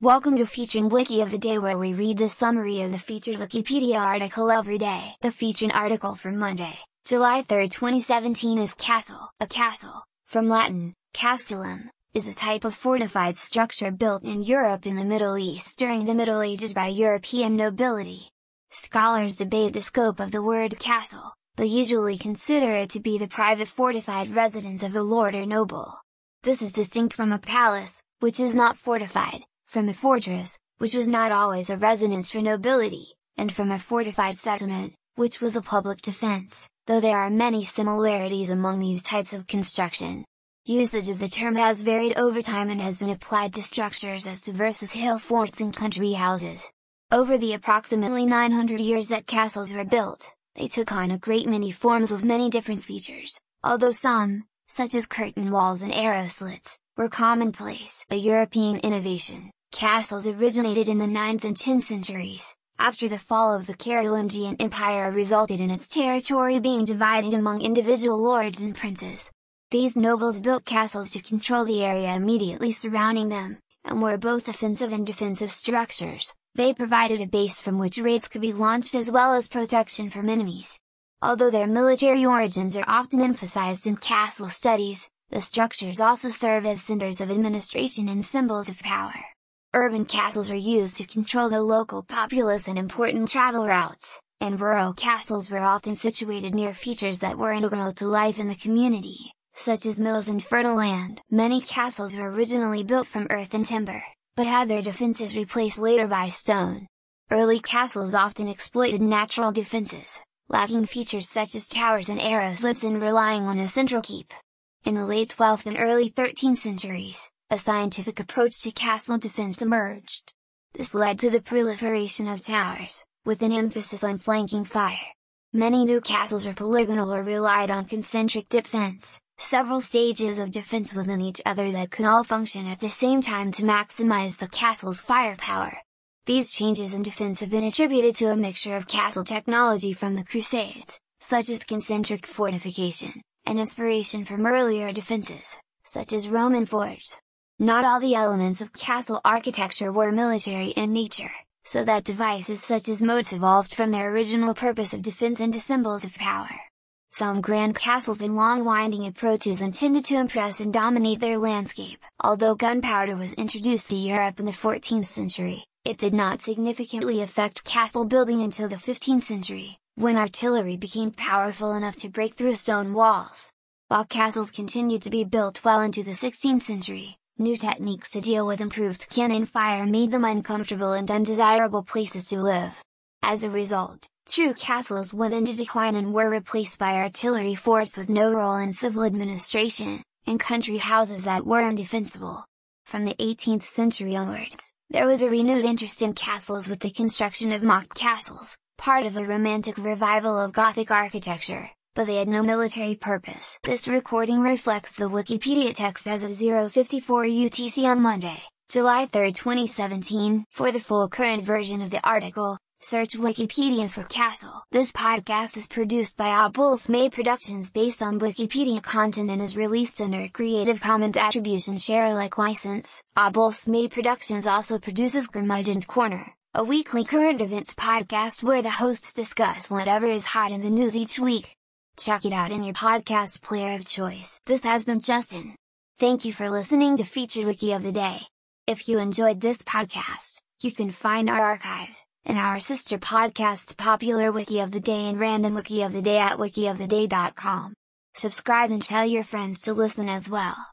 Welcome to Featured Wiki of the Day, where we read the summary of the featured Wikipedia article every day. The featured article for Monday, July 3, 2017 is castle. A castle, from Latin, castellum, is a type of fortified structure built in Europe and the Middle East during the Middle Ages by European nobility. Scholars debate the scope of the word castle, but usually consider it to be the private fortified residence of a lord or noble. This is distinct from a palace, which is not fortified, from a fortress, which was not always a residence for nobility, and from a fortified settlement, which was a public defense, though there are many similarities among these types of construction. Usage of the term has varied over time and has been applied to structures as diverse as hill forts and country houses. Over the approximately 900 years that castles were built, they took on a great many forms with many different features, although some, such as curtain walls and arrow slits, were commonplace. A European innovation, castles originated in the 9th and 10th centuries, after the fall of the Carolingian Empire resulted in its territory being divided among individual lords and princes. These nobles built castles to control the area immediately surrounding them, and were both offensive and defensive structures. They provided a base from which raids could be launched as well as protection from enemies. Although their military origins are often emphasized in castle studies, the structures also serve as centers of administration and symbols of power. Urban castles were used to control the local populace and important travel routes, and rural castles were often situated near features that were integral to life in the community, such as mills and fertile land. Many castles were originally built from earth and timber, but had their defenses replaced later by stone. Early castles often exploited natural defenses, lacking features such as towers and arrow slits and relying on a central keep. In the late 12th and early 13th centuries, a scientific approach to castle defense emerged. This led to the proliferation of towers, with an emphasis on flanking fire. Many new castles were polygonal or relied on concentric defense, several stages of defense within each other that could all function at the same time to maximize the castle's firepower. These changes in defense have been attributed to a mixture of castle technology from the Crusades, such as concentric fortification, and inspiration from earlier defenses, such as Roman forts. Not all the elements of castle architecture were military in nature, so that devices such as moats evolved from their original purpose of defense into symbols of power. Some grand castles and long winding approaches intended to impress and dominate their landscape. Although gunpowder was introduced to Europe in the 14th century, it did not significantly affect castle building until the 15th century, when artillery became powerful enough to break through stone walls. While castles continued to be built well into the 16th century, new techniques to deal with improved cannon fire made them uncomfortable and undesirable places to live. As a result, true castles went into decline and were replaced by artillery forts with no role in civil administration, and country houses that were indefensible. From the 18th century onwards, there was a renewed interest in castles with the construction of mock castles, part of a romantic revival of Gothic architecture, but they had no military purpose. This recording reflects the Wikipedia text as of 0:54 UTC on Monday, July 3, 2017. For the full current version of the article, search Wikipedia for castle. This podcast is produced by Abulsmay Productions based on Wikipedia content and is released under a Creative Commons Attribution Share Alike license. Abulsmay Productions also produces Curmudgeon's Corner, a weekly current events podcast where the hosts discuss whatever is hot in the news each week. Check it out in your podcast player of choice. This has been Justin. Thank you for listening to Featured Wiki of the Day. If you enjoyed this podcast, you can find our archive, and our sister podcasts Popular Wiki of the Day and Random Wiki of the Day at wikioftheday.com. Subscribe and tell your friends to listen as well.